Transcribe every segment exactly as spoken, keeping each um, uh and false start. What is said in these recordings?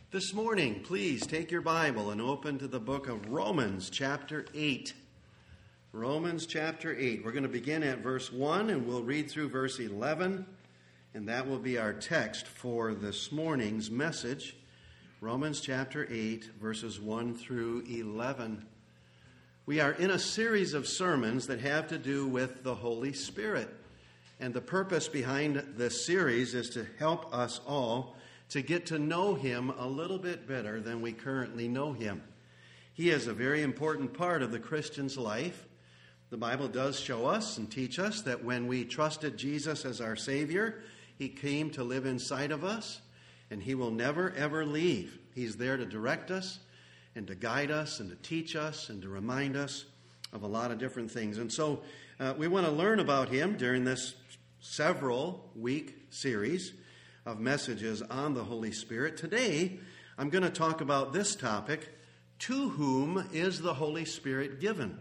This morning, please take your Bible and open to the book of Romans chapter eight. Romans chapter eight. We're going to begin at verse one and we'll read through verse eleven, and that will be our text for this morning's message. Romans chapter eight, verses one through eleven. We are in a series of sermons that have to do with the Holy Spirit. And the purpose behind this series is to help us all to get to know him a little bit better than we currently know him. He is a very important part of the Christian's life. The Bible does show us and teach us that when we trusted Jesus as our Savior, he came to live inside of us, and he will never, ever leave. He's there to direct us and to guide us and to teach us and to remind us of a lot of different things. And so uh, we want to learn about him during this several week series of messages on the Holy Spirit. Today, I'm going to talk about this topic: to whom is the Holy Spirit given?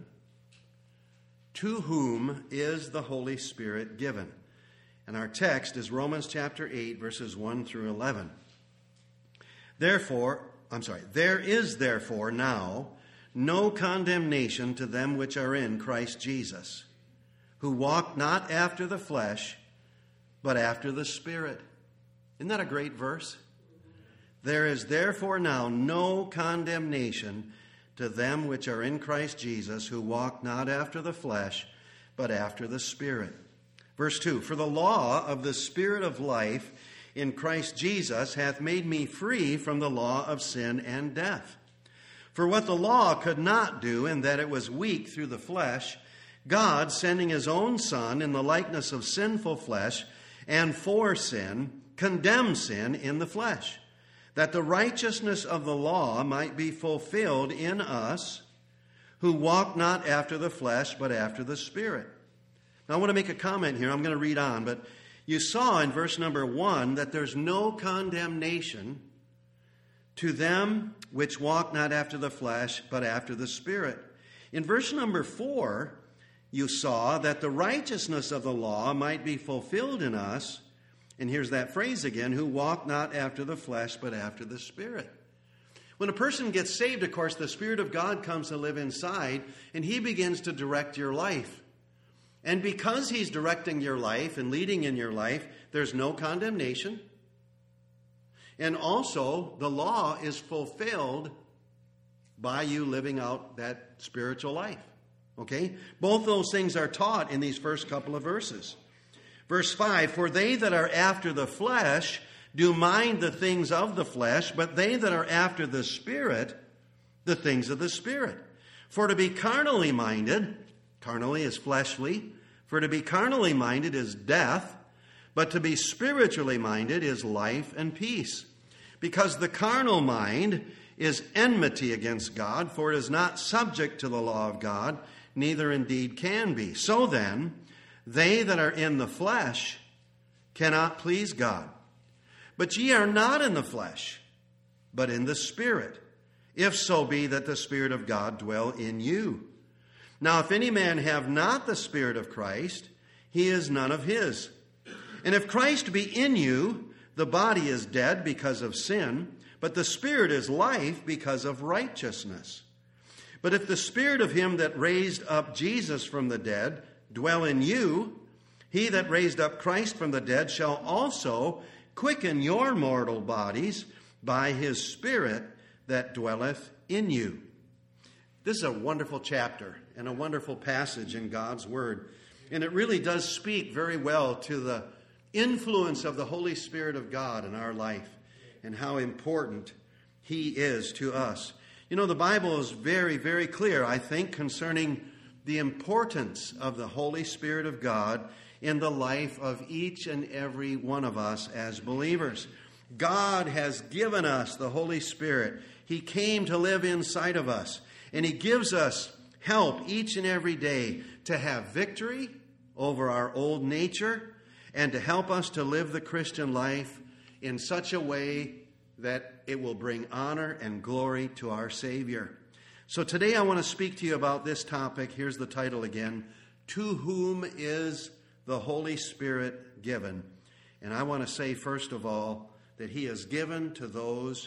To whom is the Holy Spirit given? And our text is Romans chapter eight, verses one through eleven. Therefore, I'm sorry, there is therefore now no condemnation to them which are in Christ Jesus, who walk not after the flesh, but after the Spirit. Isn't that a great verse? There is therefore now no condemnation to them which are in Christ Jesus, who walk not after the flesh, but after the Spirit. Verse two, for the law of the Spirit of life in Christ Jesus hath made me free from the law of sin and death. For what the law could not do, in that it was weak through the flesh, God, sending his own Son in the likeness of sinful flesh, and for sin, condemned sin in the flesh, that the righteousness of the law might be fulfilled in us, who walk not after the flesh, but after the Spirit. Now, I want to make a comment here. I'm going to read on, but you saw in verse number one that there's no condemnation to them which walk not after the flesh, but after the Spirit. In verse number four, you saw that the righteousness of the law might be fulfilled in us. And here's that phrase again, who walk not after the flesh, but after the Spirit. When a person gets saved, of course, the Spirit of God comes to live inside, and he begins to direct your life. And because he's directing your life and leading in your life, there's no condemnation. And also, the law is fulfilled by you living out that spiritual life. Okay? Both those things are taught in these first couple of verses. Verse five, for they that are after the flesh do mind the things of the flesh, but they that are after the Spirit, the things of the Spirit. For to be carnally minded, carnally is fleshly, for to be carnally minded is death, but to be spiritually minded is life and peace. Because the carnal mind is enmity against God, for it is not subject to the law of God, neither indeed can be. So then, they that are in the flesh cannot please God. But ye are not in the flesh, but in the Spirit, if so be that the Spirit of God dwell in you. Now if any man have not the Spirit of Christ, he is none of his. And if Christ be in you, the body is dead because of sin, but the Spirit is life because of righteousness. But if the Spirit of him that raised up Jesus from the dead dwell in you, he that raised up Christ from the dead shall also quicken your mortal bodies by his Spirit that dwelleth in you. This is a wonderful chapter and a wonderful passage in God's Word. And it really does speak very well to the influence of the Holy Spirit of God in our life and how important he is to us. You know, the Bible is very, very clear, I think, concerning the importance of the Holy Spirit of God in the life of each and every one of us as believers. God has given us the Holy Spirit. He came to live inside of us, and he gives us help each and every day to have victory over our old nature and to help us to live the Christian life in such a way that it will bring honor and glory to our Savior. So today I want to speak to you about this topic. Here's the title again: To whom is the Holy Spirit given? And I want to say, first of all, that he is given to those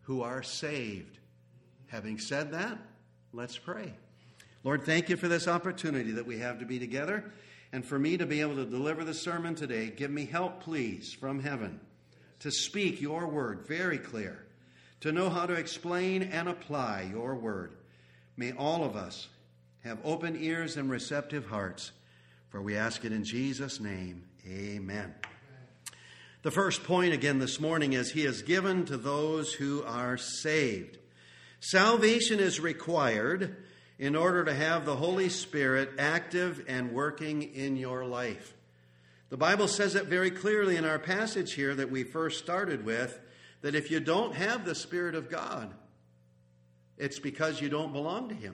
who are saved. Having said that, let's pray. Lord, thank you for this opportunity that we have to be together, and for me to be able to deliver the sermon today. Give me help, please, from heaven, to speak your word very clear, to know how to explain and apply your word. May all of us have open ears and receptive hearts, for we ask it in Jesus' name. Amen. The first point again this morning is he is given to those who are saved. Salvation is required in order to have the Holy Spirit active and working in your life. The Bible says it very clearly in our passage here that we first started with, that if you don't have the Spirit of God, it's because you don't belong to him.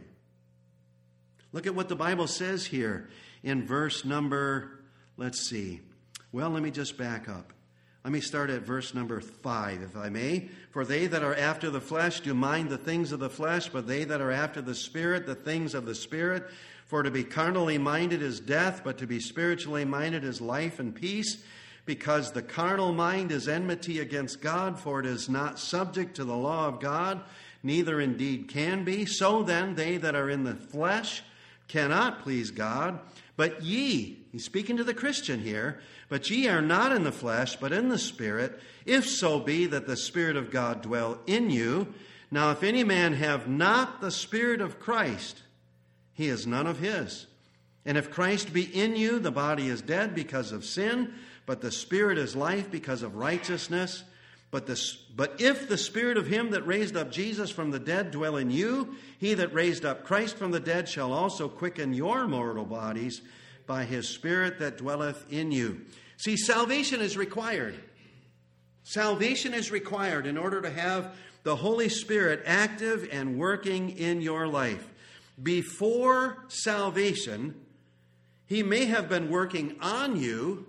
Look at what the Bible says here in verse number, let's see. Well, let me just back up. Let me start at verse number five, if I may. For they that are after the flesh do mind the things of the flesh, but they that are after the Spirit, the things of the Spirit. For to be carnally minded is death, but to be spiritually minded is life and peace. Because the carnal mind is enmity against God, for it is not subject to the law of God, neither indeed can be. So then they that are in the flesh cannot please God. But ye, he's speaking to the Christian here, but ye are not in the flesh, but in the Spirit, if so be that the Spirit of God dwell in you. Now if any man have not the Spirit of Christ, he is none of his. And if Christ be in you, the body is dead because of sin, but the Spirit is life because of righteousness. But, the, but if the Spirit of him that raised up Jesus from the dead dwell in you, he that raised up Christ from the dead shall also quicken your mortal bodies by his Spirit that dwelleth in you. See, salvation is required. Salvation is required in order to have the Holy Spirit active and working in your life. Before salvation, he may have been working on you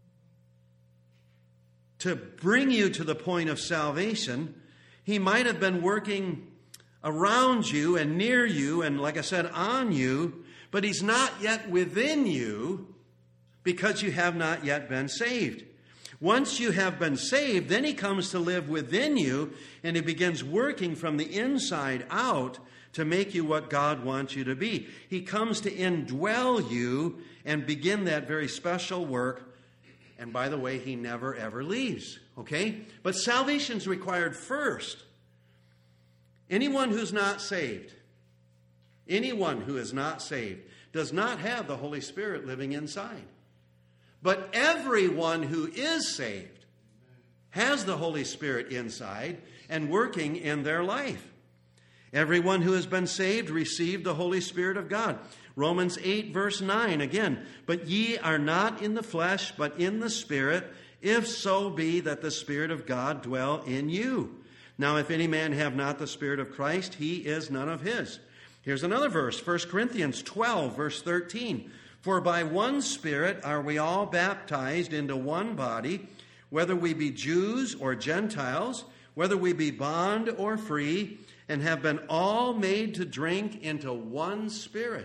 to bring you to the point of salvation. He might have been working around you and near you and, like I said, on you, but he's not yet within you because you have not yet been saved. Once you have been saved, then he comes to live within you, and he begins working from the inside out to make you what God wants you to be. He comes to indwell you and begin that very special work. And by the way, he never, ever leaves, okay? But salvation's required first. Anyone who's not saved, anyone who is not saved, does not have the Holy Spirit living inside. But everyone who is saved has the Holy Spirit inside and working in their life. Everyone who has been saved received the Holy Spirit of God. Romans eight, verse nine, again, but ye are not in the flesh, but in the Spirit, if so be that the Spirit of God dwell in you. Now, if any man have not the Spirit of Christ, he is none of his. Here's another verse, First Corinthians twelve, verse thirteen. For by one Spirit are we all baptized into one body, whether we be Jews or Gentiles, whether we be bond or free, and have been all made to drink into one Spirit.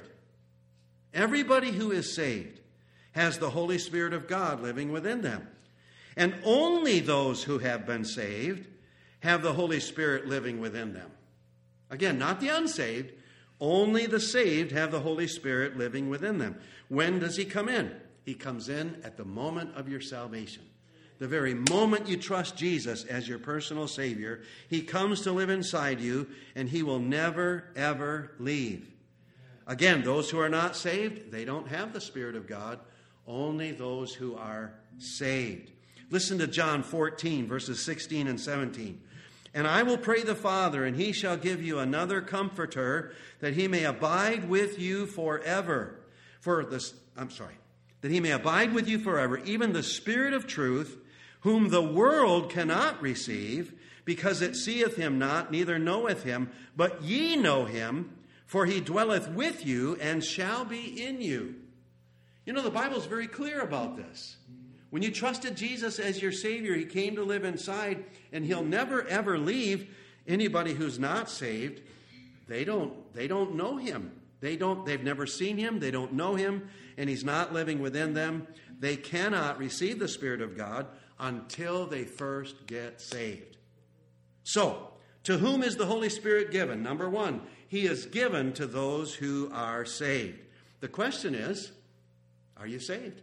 Everybody who is saved has the Holy Spirit of God living within them. And only those who have been saved have the Holy Spirit living within them. Again, not the unsaved. Only the saved have the Holy Spirit living within them. When does he come in? He comes in at the moment of your salvation. The very moment you trust Jesus as your personal Savior, he comes to live inside you, and he will never, ever leave. Again, those who are not saved, they don't have the Spirit of God. Only those who are saved. Listen to John fourteen, verses sixteen and seventeen. And I will pray the Father, and he shall give you another Comforter, that he may abide with you forever. For this, I'm sorry, that he may abide with you forever, even the Spirit of truth, whom the world cannot receive, because it seeth him not, neither knoweth him, but ye know him, for he dwelleth with you and shall be in you. You know, the Bible's very clear about this. When you trusted Jesus as your Savior, he came to live inside, and he'll never, ever leave. Anybody who's not saved, they don't, they don't know him. They don't, they've never seen him. They don't know him, and he's not living within them. They cannot receive the Spirit of God until they first get saved. So, To whom is the Holy Spirit given? Number one, he is given to those who are saved. The question is, are you saved?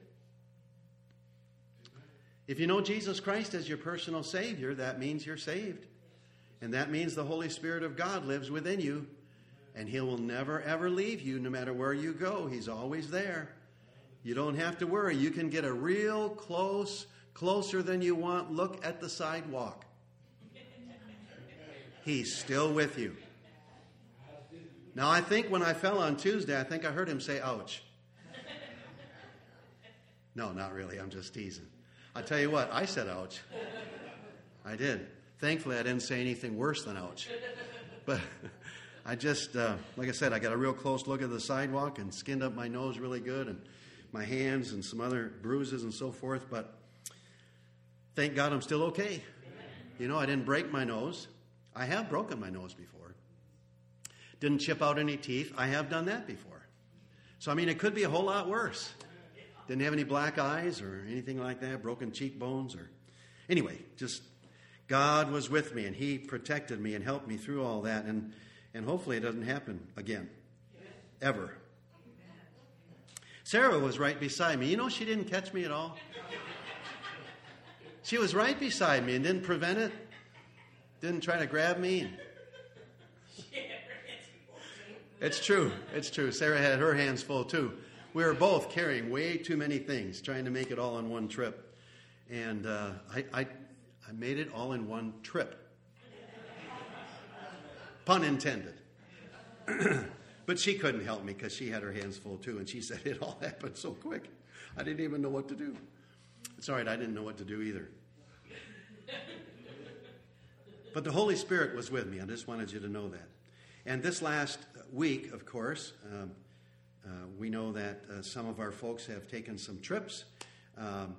If you know Jesus Christ as your personal Savior, that means you're saved. And that means the Holy Spirit of God lives within you. And he will never, ever leave you no matter where you go. He's always there. You don't have to worry. You can get a real close, closer than you want look at the sidewalk. He's still with you. Now, I think when I fell on Tuesday, I think I heard him say, ouch. No, not really. I'm just teasing. I tell you what, I said ouch. I did. Thankfully, I didn't say anything worse than ouch. But I just, uh, like I said, I got a real close look at the sidewalk and skinned up my nose really good and my hands and some other bruises and so forth. But thank God I'm still okay. You know, I didn't break my nose. I have broken my nose before. Didn't chip out any teeth. I have done that before. So, I mean, it could be a whole lot worse. Didn't have any black eyes or anything like that, broken cheekbones or... Anyway, just God was with me and he protected me and helped me through all that. And, and hopefully it doesn't happen again. Ever. Sarah was right beside me. You know, she didn't catch me at all. She was right beside me and didn't prevent it. Didn't try to grab me. It's true. It's true. Sarah had her hands full too. We were both carrying way too many things, trying to make it all on one trip. And uh, I, I, I made it all in one trip. Pun intended. But she couldn't help me because she had her hands full too. And she said, it all happened so quick. I didn't even know what to do. It's all right. I didn't know what to do either. But the Holy Spirit was with me. I just wanted you to know that. And this last week, of course, um, uh, we know that uh, some of our folks have taken some trips. Um,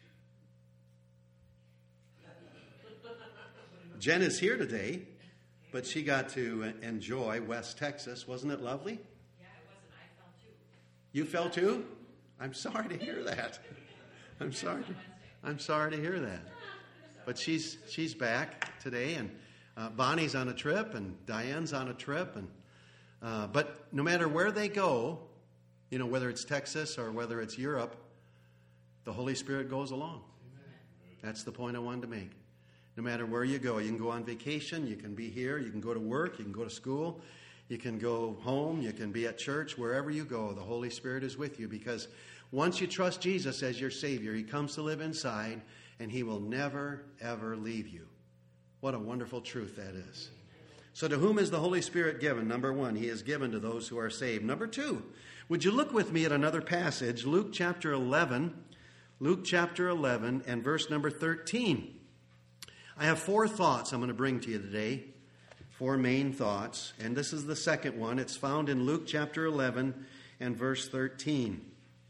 Jen is here today, but she got to enjoy West Texas. Wasn't it lovely? Yeah, it wasn't. I fell too. You fell too? I'm sorry to hear that. I'm sorry. To, I'm sorry to hear that. But she's she's back today, and uh, Bonnie's on a trip, and Diane's on a trip, and uh, but no matter where they go, you know, whether it's Texas or whether it's Europe, the Holy Spirit goes along. Amen. That's the point I wanted to make. No matter where you go, you can go on vacation, you can be here, you can go to work, you can go to school, you can go home, you can be at church, wherever you go, the Holy Spirit is with you, because once you trust Jesus as your Savior, He comes to live inside, and He will never, ever leave you. What a wonderful truth that is. So to whom is the Holy Spirit given? Number one, He is given to those who are saved. Number two, would you look with me at another passage, Luke chapter eleven, Luke chapter eleven and verse number thirteen. I have four thoughts I'm going to bring to you today, four main thoughts, and this is the second one. It's found in Luke chapter eleven and verse thirteen.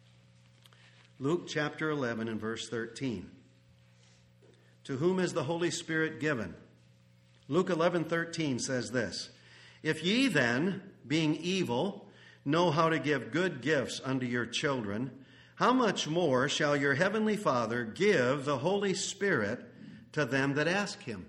Luke chapter eleven and verse thirteen. To whom is the Holy Spirit given? Luke eleven thirteen says this, If ye then, being evil, know how to give good gifts unto your children, how much more shall your heavenly Father give the Holy Spirit to them that ask Him?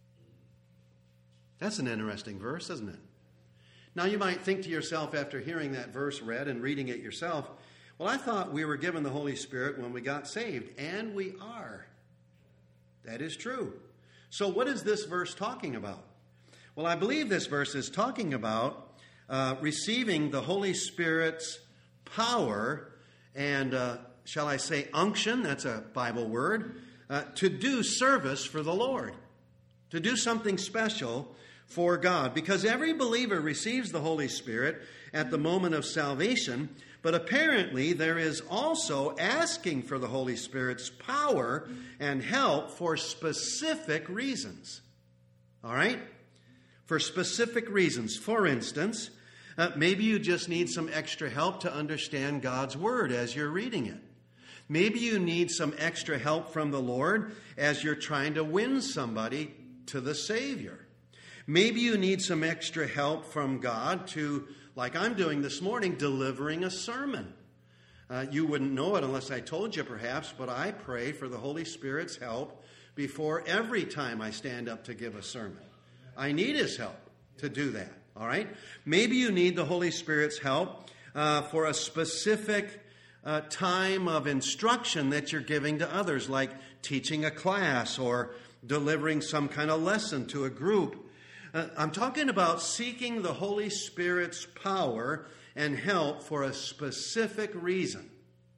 That's an interesting verse, isn't it? Now you might think to yourself after hearing that verse read and reading it yourself, well, I thought we were given the Holy Spirit when we got saved, and we are. That is true. So what is this verse talking about? Well, I believe this verse is talking about uh, receiving the Holy Spirit's power and, uh, shall I say, unction, that's a Bible word, uh, to do service for the Lord, to do something special for God. Because every believer receives the Holy Spirit at the moment of salvation, but apparently there is also asking for the Holy Spirit's power and help for specific reasons. All right? For specific reasons. For instance, uh, maybe you just need some extra help to understand God's Word as you're reading it. Maybe you need some extra help from the Lord as you're trying to win somebody to the Savior. Maybe you need some extra help from God to, like I'm doing this morning, delivering a sermon. Uh, you wouldn't know it unless I told you perhaps, but I pray for the Holy Spirit's help before every time I stand up to give a sermon. I need His help to do that. All right? Maybe you need the Holy Spirit's help uh, for a specific uh, time of instruction that you're giving to others, like teaching a class or delivering some kind of lesson to a group. Uh, I'm talking about seeking the Holy Spirit's power and help for a specific reason.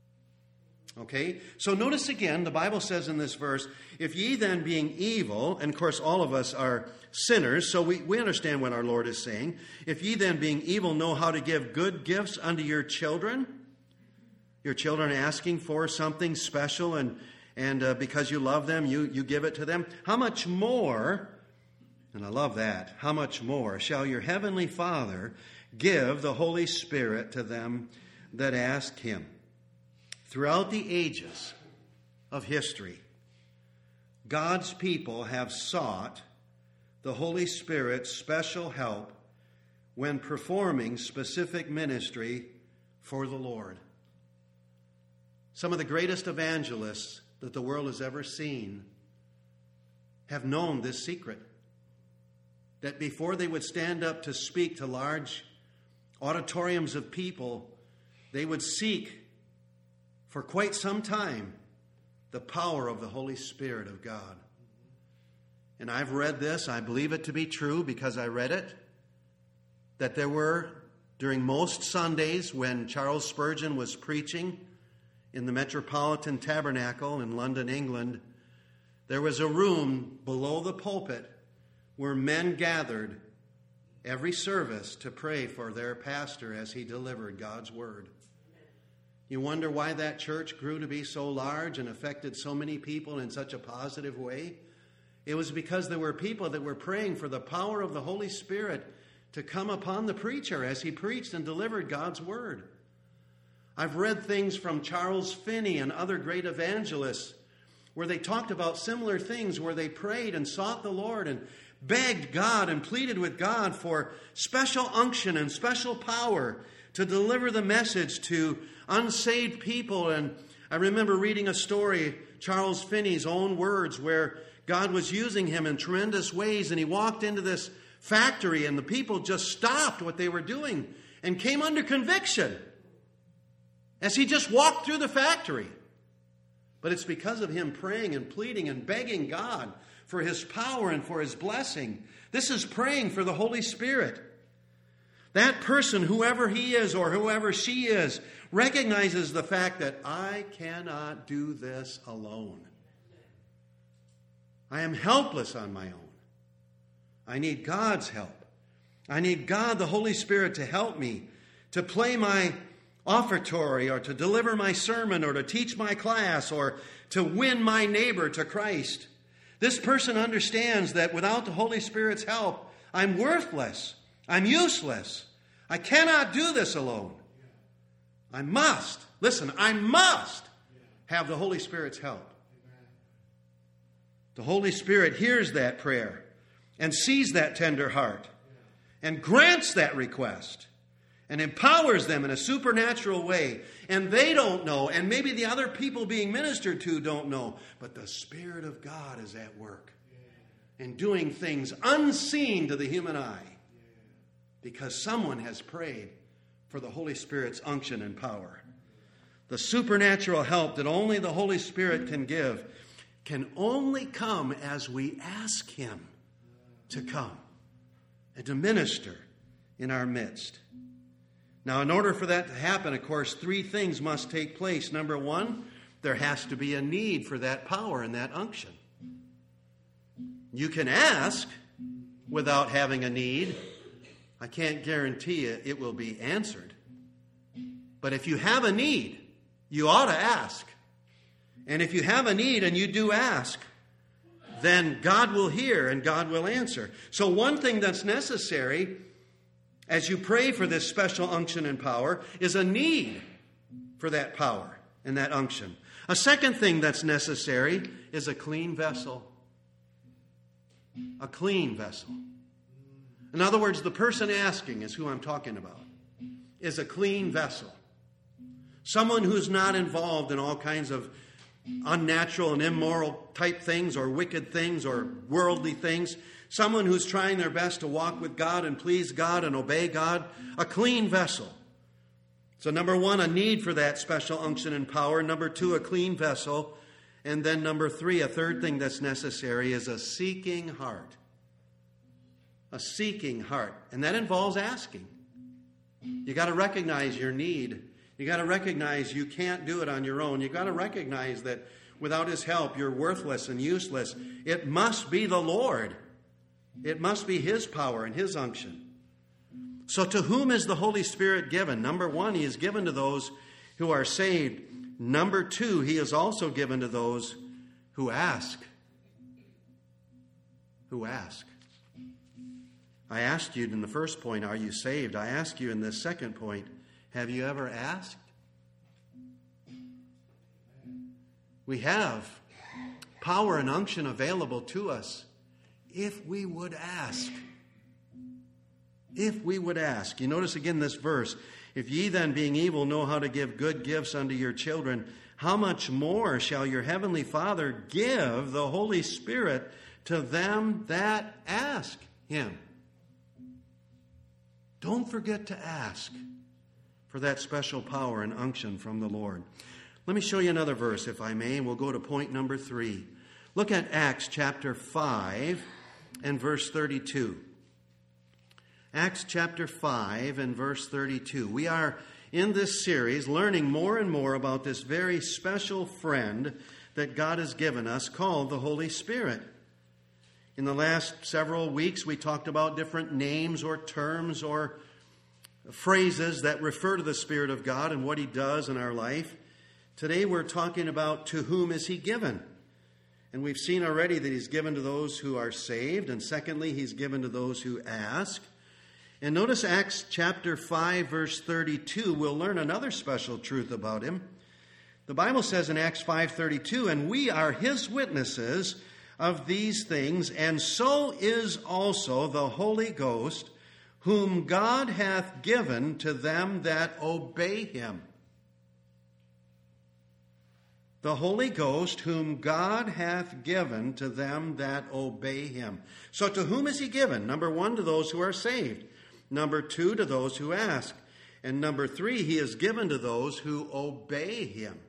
Okay? So notice again, the Bible says in this verse, if ye then being evil, and of course all of us are sinners, so we, we understand what our Lord is saying. If ye then being evil know how to give good gifts unto your children, your children asking for something special, and, and uh, because you love them, you, you give it to them, how much more, and I love that, how much more shall your heavenly Father give the Holy Spirit to them that ask Him? Throughout the ages of history, God's people have sought the Holy Spirit's special help when performing specific ministry for the Lord. Some of the greatest evangelists that the world has ever seen have known this secret, that before they would stand up to speak to large auditoriums of people, they would seek for quite some time the power of the Holy Spirit of God. And I've read this, I believe it to be true because I read it, that there were, during most Sundays when Charles Spurgeon was preaching in the Metropolitan Tabernacle in London, England, there was a room below the pulpit where men gathered every service to pray for their pastor as he delivered God's word. You wonder why that church grew to be so large and affected so many people in such a positive way? It was because there were people that were praying for the power of the Holy Spirit to come upon the preacher as he preached and delivered God's word. I've read things from Charles Finney and other great evangelists where they talked about similar things, where they prayed and sought the Lord and begged God and pleaded with God for special unction and special power to deliver the message to unsaved people. And I remember reading a story, Charles Finney's own words, where God was using him in tremendous ways, and he walked into this factory and the people just stopped what they were doing and came under conviction as he just walked through the factory. But it's because of him praying and pleading and begging God for His power and for His blessing. This is praying for the Holy Spirit. That person, whoever he is or whoever she is, recognizes the fact that I cannot do this alone. I am helpless on my own. I need God's help. I need God, the Holy Spirit, to help me to play my offertory or to deliver my sermon or to teach my class or to win my neighbor to Christ. This person understands that without the Holy Spirit's help, I'm worthless. I'm useless. I cannot do this alone. I must, listen, I must have the Holy Spirit's help. The Holy Spirit hears that prayer and sees that tender heart and grants that request and empowers them in a supernatural way. And they don't know, and maybe the other people being ministered to don't know, but the Spirit of God is at work and doing things unseen to the human eye because someone has prayed for the Holy Spirit's unction and power. The supernatural help that only the Holy Spirit can give can only come as we ask Him to come and to minister in our midst. Now, in order for that to happen, of course, three things must take place. Number one, there has to be a need for that power and that unction. You can ask without having a need. I can't guarantee you it will be answered. But if you have a need, you ought to ask. And if you have a need and you do ask, then God will hear and God will answer. So one thing that's necessary as you pray for this special unction and power is a need for that power and that unction. A second thing that's necessary is a clean vessel. A clean vessel. In other words, the person asking is who I'm talking about, is a clean vessel. Someone who's not involved in all kinds of unnatural and immoral type things or wicked things or worldly things. someone who's trying their best to walk with God and please God and obey God, a clean vessel. So number one, a need for that special unction and power. Number two, a clean vessel. And then number three, a third thing that's necessary is a seeking heart. A seeking heart. And that involves asking. You got to recognize your need. You got to recognize you can't do it on your own. You got to recognize that without His help, you're worthless and useless. It must be the Lord. It must be His power and His unction. So to whom is the Holy Spirit given? Number one, He is given to those who are saved. Number two, He is also given to those who ask. Who ask. I asked you in the first point, are you saved? I ask you in this second point, have you ever asked? We have power and unction available to us if we would ask. If we would ask. You notice again this verse, if ye then being evil know how to give good gifts unto your children, how much more shall your heavenly Father give the Holy Spirit to them that ask Him? Don't forget to ask for that special power and unction from the Lord. Let me show you another verse, if I may, and we'll go to point number three. Look at Acts chapter five and verse thirty-two. Acts chapter five and verse thirty-two. We are in this series learning more and more about this very special friend that God has given us called the Holy Spirit. In the last several weeks, we talked about different names or terms or phrases that refer to the Spirit of God and what He does in our life. Today we're talking about to whom is He given. And we've seen already that He's given to those who are saved. And secondly, He's given to those who ask. And notice Acts chapter five, verse thirty-two. We'll learn another special truth about Him. The Bible says in Acts five thirty-two, and we are His witnesses of these things, and so is also the Holy Ghost, whom God hath given to them that obey Him. The Holy Ghost, whom God hath given to them that obey Him. So to whom is He given? Number one, to those who are saved. Number two, to those who ask. And number three, He is given to those who obey Him.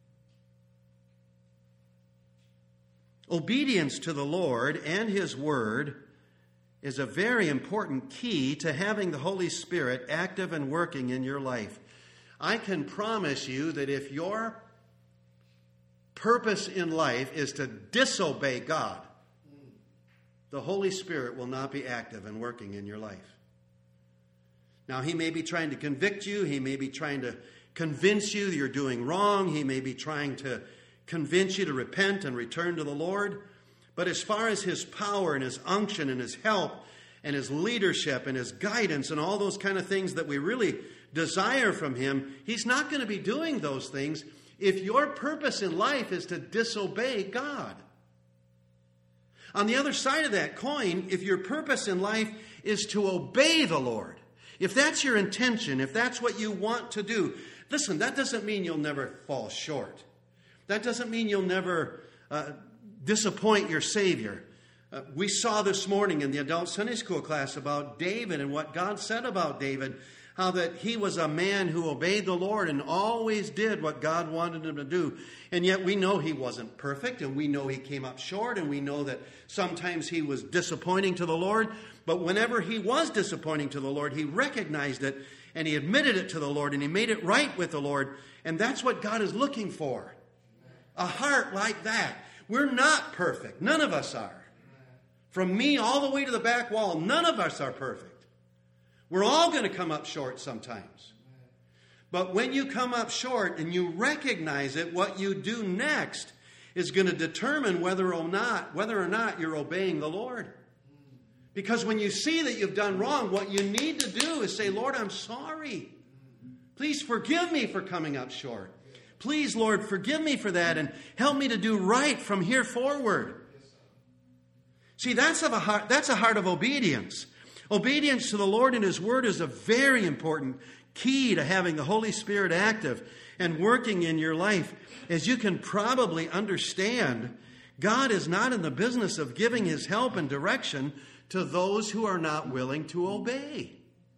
Obedience to the Lord and His Word is a very important key to having the Holy Spirit active and working in your life. I can promise you that if your purpose in life is to disobey God, the Holy Spirit will not be active and working in your life. Now, He may be trying to convict you. He may be trying to convince you that you're doing wrong. He may be trying to convince you to repent and return to the Lord. But as far as His power and His unction and His help and His leadership and His guidance and all those kind of things that we really desire from Him, He's not going to be doing those things if your purpose in life is to disobey God. On the other side of that coin, if your purpose in life is to obey the Lord, if that's your intention, if that's what you want to do, listen, that doesn't mean you'll never fall short. That doesn't mean you'll never uh, disappoint your Savior. Uh, we saw this morning in the adult Sunday school class about David and what God said about David, how that he was a man who obeyed the Lord and always did what God wanted him to do. And yet we know he wasn't perfect, and we know he came up short, and we know that sometimes he was disappointing to the Lord. But whenever he was disappointing to the Lord, he recognized it, and he admitted it to the Lord, and he made it right with the Lord. And that's what God is looking for. A heart like that. We're not perfect. None of us are. From me all the way to the back wall, none of us are perfect. We're all going to come up short sometimes. But when you come up short and you recognize it, what you do next is going to determine whether or not, whether or not you're obeying the Lord. Because when you see that you've done wrong, what you need to do is say, Lord, I'm sorry. Please forgive me for coming up short. Please, Lord, forgive me for that and help me to do right from here forward. See, that's, of a heart, that's a heart of obedience. Obedience to the Lord and His Word is a very important key to having the Holy Spirit active and working in your life. As you can probably understand, God is not in the business of giving His help and direction to those who are not willing to obey.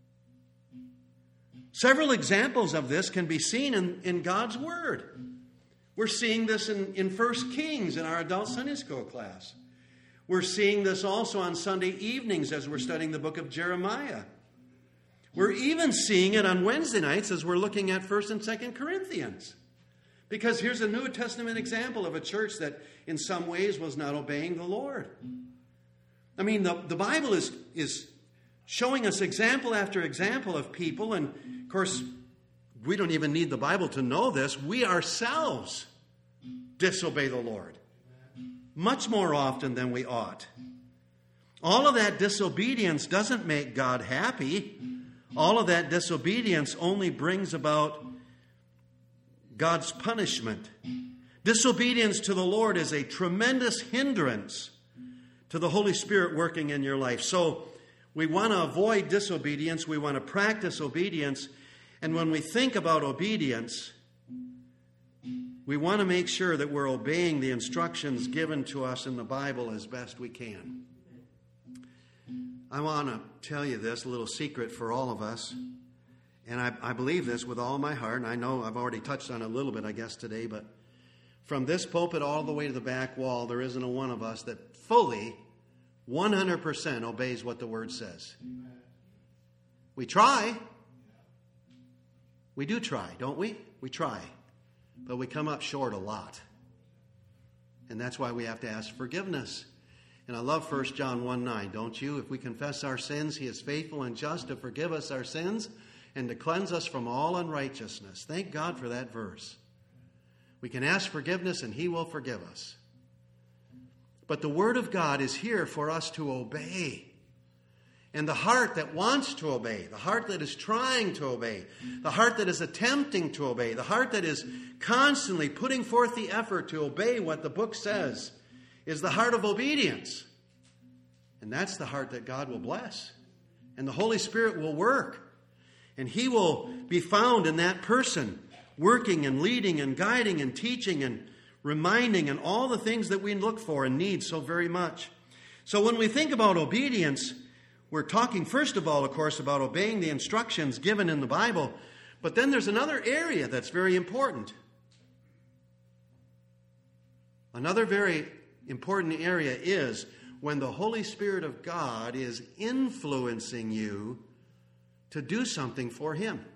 Several examples of this can be seen in, in God's Word. We're seeing this in, in First Kings in our adult Sunday school class. We're seeing this also on Sunday evenings as we're studying the book of Jeremiah. We're even seeing it on Wednesday nights as we're looking at First and Second Corinthians. Because here's a New Testament example of a church that in some ways was not obeying the Lord. I mean, the, the Bible is, is showing us example after example of people. And, of course, we don't even need the Bible to know this. We ourselves disobey the Lord much more often than we ought. All of that disobedience doesn't make God happy. All of that disobedience only brings about God's punishment. Disobedience to the Lord is a tremendous hindrance to the Holy Spirit working in your life. So we want to avoid disobedience. We want to practice obedience. And when we think about obedience, we want to make sure that we're obeying the instructions given to us in the Bible as best we can. I want to tell you this, a little secret for all of us. And I, I believe this with all my heart. And I know I've already touched on it a little bit, I guess, today. But from this pulpit all the way to the back wall, there isn't a one of us that fully, one hundred percent obeys what the Word says. We try. We do try, don't we? We try. But we come up short a lot. And that's why we have to ask forgiveness. And I love First John one nine, don't you? If we confess our sins, He is faithful and just to forgive us our sins and to cleanse us from all unrighteousness. Thank God for that verse. We can ask forgiveness and He will forgive us. But the Word of God is here for us to obey. And the heart that wants to obey, the heart that is trying to obey, the heart that is attempting to obey, the heart that is constantly putting forth the effort to obey what the book says, is the heart of obedience. And that's the heart that God will bless. And the Holy Spirit will work. And He will be found in that person, working and leading and guiding and teaching and reminding and all the things that we look for and need so very much. So when we think about obedience, we're talking first of all, of course, about obeying the instructions given in the Bible. But then there's another area that's very important. Another very important area is when the Holy Spirit of God is influencing you to do something for Him.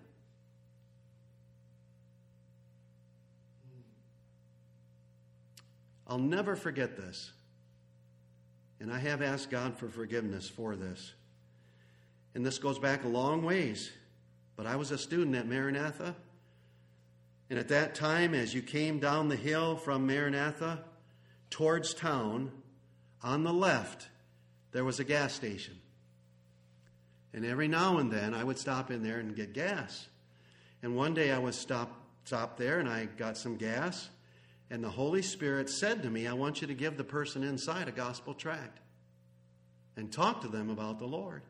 I'll never forget this. And I have asked God for forgiveness for this. And this goes back a long ways. But I was a student at Maranatha. And at that time, as you came down the hill from Maranatha towards town, on the left, there was a gas station. And every now and then, I would stop in there and get gas. And one day I was stop, stopped there and I got some gas. And the Holy Spirit said to me, I want you to give the person inside a gospel tract and talk to them about the Lord.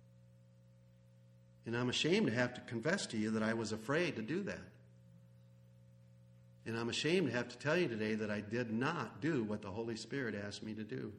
And I'm ashamed to have to confess to you that I was afraid to do that. And I'm ashamed to have to tell you today that I did not do what the Holy Spirit asked me to do.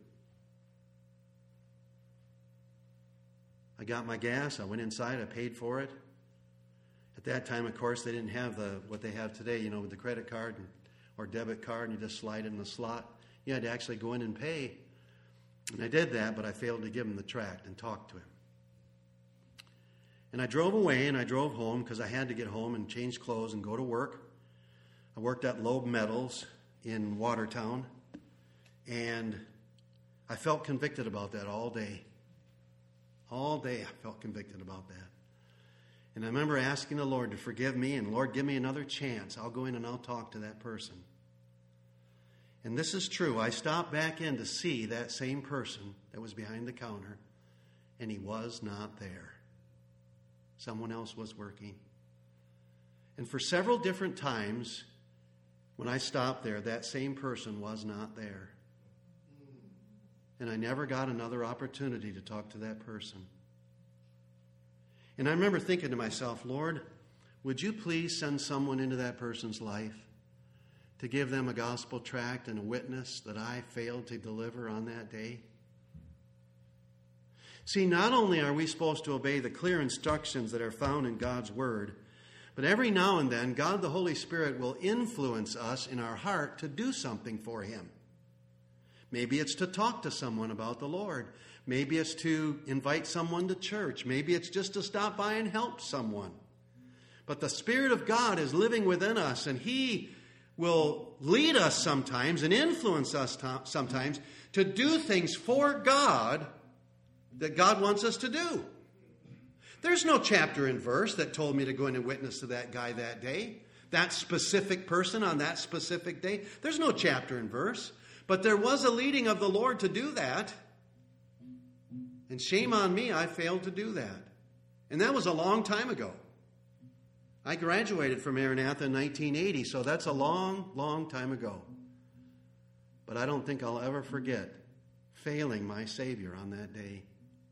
I got my gas. I went inside. I paid for it. At that time, of course, they didn't have the what they have today, you know, with the credit card and, or debit card, and you just slide it in the slot. You had to actually go in and pay. And I did that, but I failed to give him the tract and talk to him. And I drove away, and I drove home because I had to get home and change clothes and go to work. I worked at Loeb Metals in Watertown, and I felt convicted about that all day. All day I felt convicted about that. And I remember asking the Lord to forgive me, and Lord, give me another chance. I'll go in and I'll talk to that person. And this is true. I stopped back in to see that same person that was behind the counter, and he was not there. Someone else was working. And for several different times, when I stopped there, that same person was not there. And I never got another opportunity to talk to that person. And I remember thinking to myself, Lord, would you please send someone into that person's life to give them a gospel tract and a witness that I failed to deliver on that day? See, not only are we supposed to obey the clear instructions that are found in God's Word, but every now and then, God the Holy Spirit will influence us in our heart to do something for Him. Maybe it's to talk to someone about the Lord. Maybe it's to invite someone to church. Maybe it's just to stop by and help someone. But the Spirit of God is living within us, and He will lead us sometimes and influence us sometimes to do things for God that God wants us to do. There's no chapter and verse that told me to go in and witness to that guy that day, that specific person on that specific day. There's no chapter and verse. But there was a leading of the Lord to do that. And shame on me, I failed to do that. And that was a long time ago. I graduated from Maranatha in nineteen eighty, so that's a long, long time ago. But I don't think I'll ever forget failing my Savior on that day.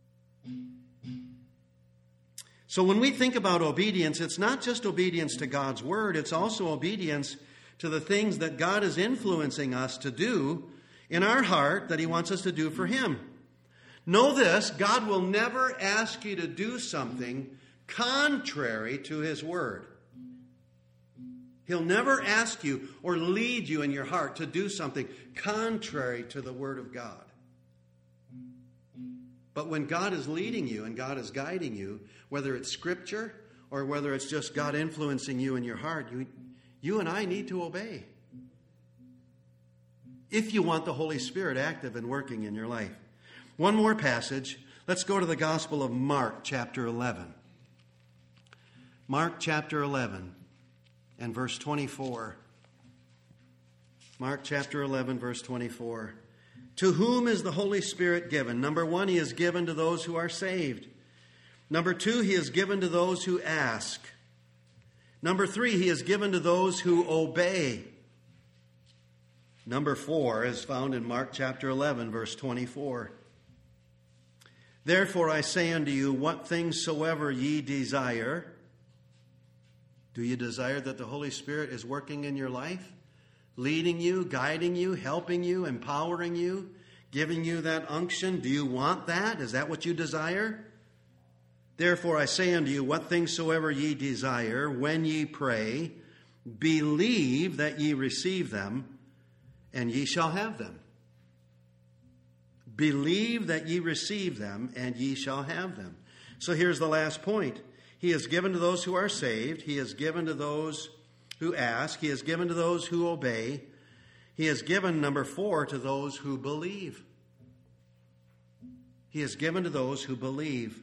So when we think about obedience, it's not just obedience to God's Word, it's also obedience to the things that God is influencing us to do in our heart that He wants us to do for Him. Know this, God will never ask you to do something contrary to His Word. He'll never ask you or lead you in your heart to do something contrary to the Word of God. But when God is leading you and God is guiding you, whether it's Scripture or whether it's just God influencing you in your heart, you, you and I need to obey. If you want the Holy Spirit active and working in your life. One more passage. Let's go to the Gospel of Mark, chapter eleven. Mark, chapter eleven, and verse twenty-four. Mark, chapter eleven, verse twenty-four. To whom is the Holy Spirit given? Number one, He is given to those who are saved. Number two, He is given to those who ask. Number three, He is given to those who obey. Number four is found in Mark chapter eleven, verse twenty-four. Therefore I say unto you, what things soever ye desire. Do you desire that the Holy Spirit is working in your life? Leading you, guiding you, helping you, empowering you, giving you that unction? Do you want that? Is that what you desire? Therefore I say unto you, what things soever ye desire, when ye pray, believe that ye receive them, and ye shall have them. Believe that ye receive them, and ye shall have them. So here's the last point. He is given to those who are saved. He is given to those who ask. He is given to those who obey. He is given, number four, to those who believe. He is given to those who believe.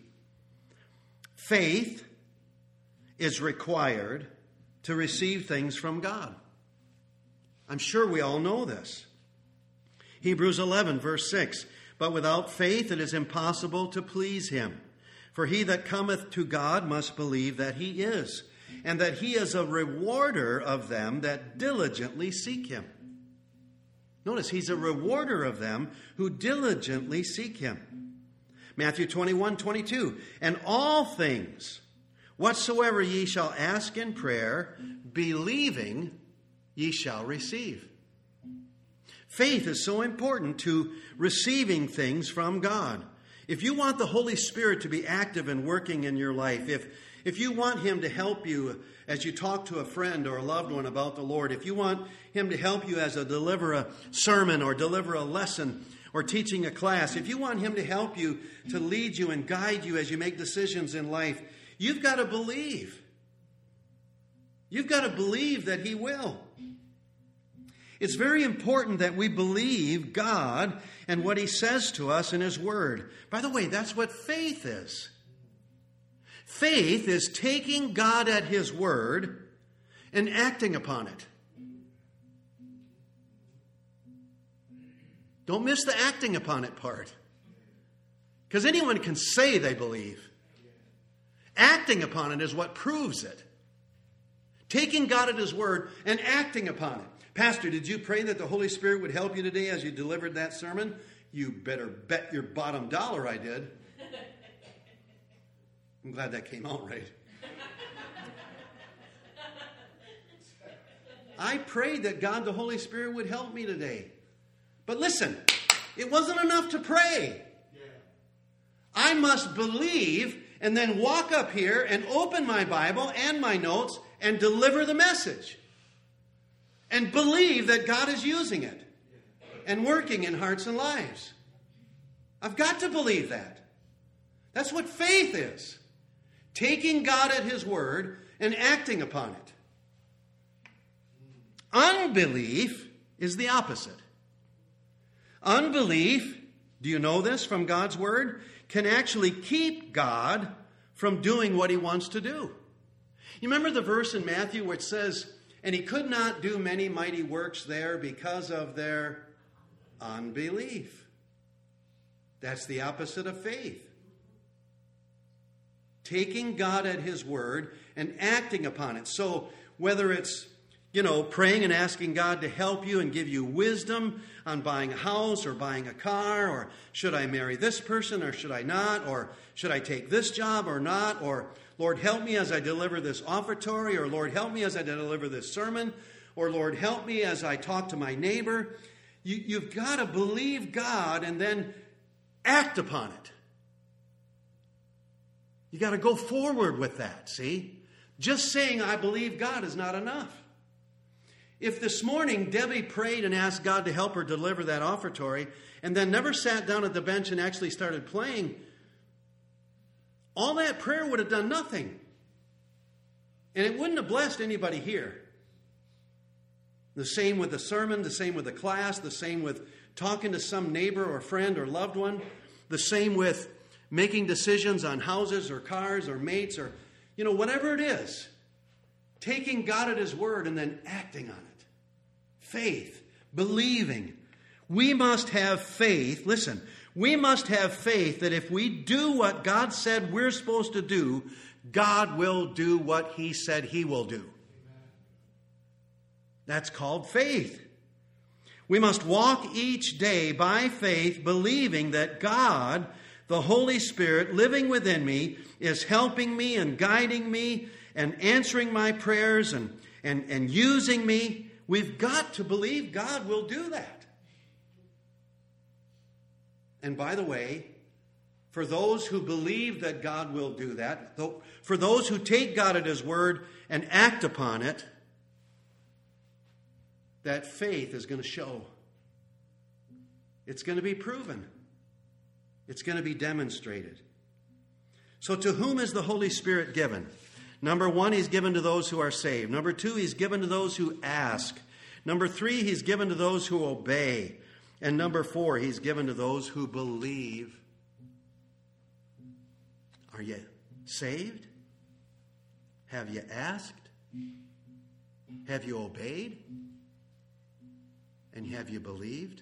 Faith is required to receive things from God. I'm sure we all know this. Hebrews eleven, verse six. But without faith it is impossible to please Him. For he that cometh to God must believe that He is, and that He is a rewarder of them that diligently seek Him. Notice, He's a rewarder of them who diligently seek Him. Matthew twenty-one, twenty-two. And all things, whatsoever ye shall ask in prayer, believing, ye shall receive. Faith is so important to receiving things from God. If you want the Holy Spirit to be active and working in your life, if, if you want Him to help you as you talk to a friend or a loved one about the Lord, if you want Him to help you as a deliver a sermon or deliver a lesson or teaching a class, if you want Him to help you, to lead you and guide you as you make decisions in life, you've got to believe. You've got to believe that He will. It's very important that we believe God and what He says to us in His Word. By the way, that's what faith is. Faith is taking God at His Word and acting upon it. Don't miss the acting upon it part. Because anyone can say they believe. Acting upon it is what proves it. Taking God at His Word and acting upon it. Pastor, did you pray that the Holy Spirit would help you today as you delivered that sermon? You better bet your bottom dollar I did. I'm glad that came out right. I prayed that God, the Holy Spirit, would help me today. But listen, it wasn't enough to pray. I I must believe and then walk up here and open my Bible and my notes and deliver the message. And believe that God is using it and working in hearts and lives. I've got to believe that. That's what faith is. Taking God at His word and acting upon it. Unbelief is the opposite. Unbelief, do you know this from God's word, can actually keep God from doing what He wants to do. You remember the verse in Matthew where it says, and He could not do many mighty works there because of their unbelief. That's the opposite of faith. Taking God at His word and acting upon it. So whether it's, you know, praying and asking God to help you and give you wisdom on buying a house or buying a car, or should I marry this person or should I not, or should I take this job or not, or Lord, help me as I deliver this offertory, or Lord, help me as I deliver this sermon, or Lord, help me as I talk to my neighbor. You, you've got to believe God and then act upon it. You got to go forward with that, see? Just saying I believe God is not enough. If this morning Debbie prayed and asked God to help her deliver that offertory and then never sat down at the bench and actually started playing, all that prayer would have done nothing. And it wouldn't have blessed anybody here. The same with the sermon, the same with the class, the same with talking to some neighbor or friend or loved one, the same with making decisions on houses or cars or mates or, you know, whatever it is. Taking God at His word and then acting on it. Faith, believing. We must have faith. Listen, we must have faith that if we do what God said we're supposed to do, God will do what He said He will do. That's called faith. We must walk each day by faith, believing that God, the Holy Spirit living within me, is helping me and guiding me and answering my prayers and, and, and using me. We've got to believe God will do that. And by the way, for those who believe that God will do that, for those who take God at His word and act upon it, that faith is going to show. It's going to be proven. It's going to be demonstrated. So to whom is the Holy Spirit given? Number one, He's given to those who are saved. Number two, He's given to those who ask. Number three, He's given to those who obey. And number four, He's given to those who believe. Are you saved? Have you asked? Have you obeyed? And have you believed?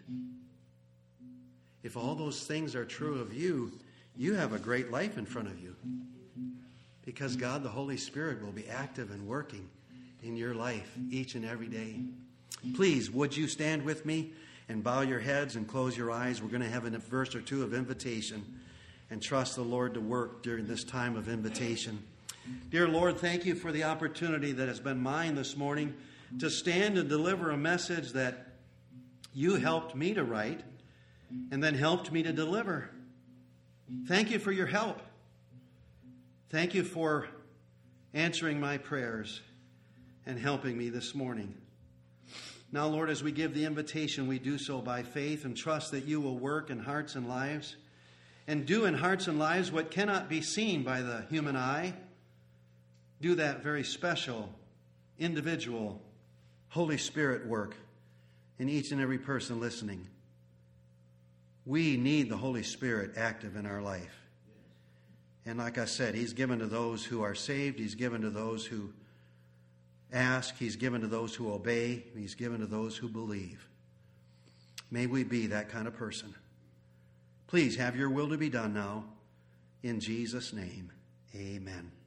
If all those things are true of you, you have a great life in front of you. Because God, the Holy Spirit, will be active and working in your life each and every day. Please, would you stand with me and bow your heads and close your eyes? We're going to have a verse or two of invitation and trust the Lord to work during this time of invitation. Dear Lord, thank you for the opportunity that has been mine this morning to stand and deliver a message that you helped me to write and then helped me to deliver. Thank you for your help. Thank you for answering my prayers and helping me this morning. Now, Lord, as we give the invitation, we do so by faith and trust that you will work in hearts and lives and do in hearts and lives what cannot be seen by the human eye. Do that very special, individual, Holy Spirit work in each and every person listening. We need the Holy Spirit active in our life. And like I said, He's given to those who are saved. He's given to those who ask. He's given to those who obey. He's given to those who believe. May we be that kind of person. Please have your will to be done now. In Jesus' name, amen.